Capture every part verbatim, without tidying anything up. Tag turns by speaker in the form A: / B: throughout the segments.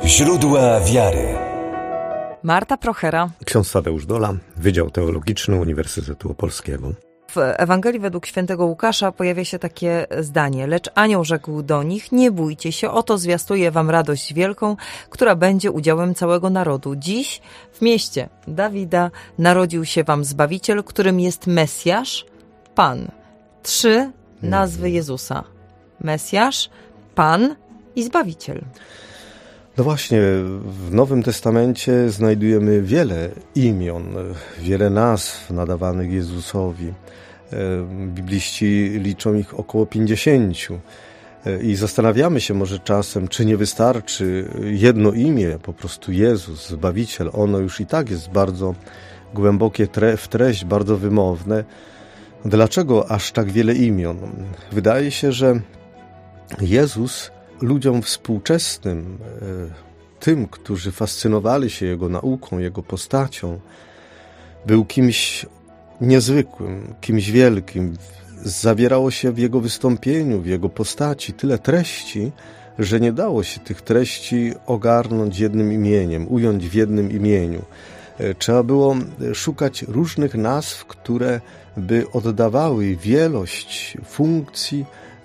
A: Źródła wiary.
B: Marta Prochera.
C: Ksiądz Tadeusz Dola, Wydział Teologiczny Uniwersytetu Opolskiego.
B: W Ewangelii według świętego Łukasza pojawia się takie zdanie: lecz anioł rzekł do nich: nie bójcie się, oto zwiastuję wam radość wielką, która będzie udziałem całego narodu. Dziś w mieście Dawida narodził się wam Zbawiciel, którym jest Mesjasz, Pan. Trzy nazwy Jezusa: Mesjasz, Pan i Zbawiciel.
C: No właśnie, w Nowym Testamencie znajdujemy wiele imion, wiele nazw nadawanych Jezusowi. Bibliści liczą ich około pięćdziesięciu. I zastanawiamy się może czasem, czy nie wystarczy jedno imię, po prostu Jezus, Zbawiciel. Ono już i tak jest bardzo głębokie w treść, bardzo wymowne. Dlaczego aż tak wiele imion? Wydaje się, że Jezus ludziom współczesnym, tym, którzy fascynowali się Jego nauką, Jego postacią, był kimś niezwykłym, kimś wielkim. Zawierało się w Jego wystąpieniu, w Jego postaci tyle treści, że nie dało się tych treści ogarnąć jednym imieniem, ująć w jednym imieniu. Trzeba było szukać różnych nazw, które by oddawały wielość funkcji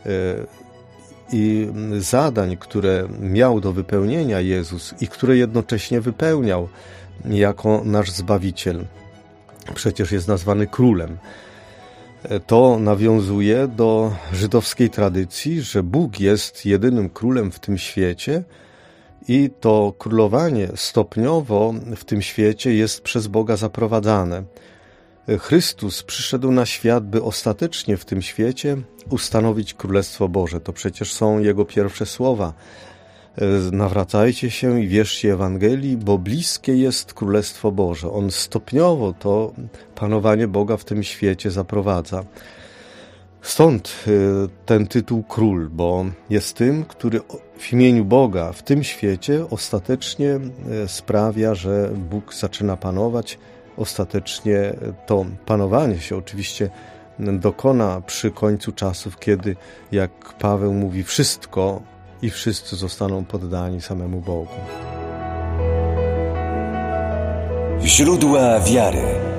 C: i zadań, które miał do wypełnienia Jezus i które jednocześnie wypełniał jako nasz Zbawiciel. Przecież jest nazwany królem. To nawiązuje do żydowskiej tradycji, że Bóg jest jedynym królem w tym świecie i to królowanie stopniowo w tym świecie jest przez Boga zaprowadzane. Chrystus przyszedł na świat, by ostatecznie w tym świecie ustanowić Królestwo Boże. To przecież są Jego pierwsze słowa. Nawracajcie się i wierzcie Ewangelii, bo bliskie jest Królestwo Boże. On stopniowo to panowanie Boga w tym świecie zaprowadza. Stąd ten tytuł Król, bo jest tym, który w imieniu Boga w tym świecie ostatecznie sprawia, że Bóg zaczyna panować. Ostatecznie to panowanie się oczywiście dokona przy końcu czasów, kiedy, jak Paweł mówi, wszystko i wszyscy zostaną poddani samemu Bogu.
A: Źródła wiary.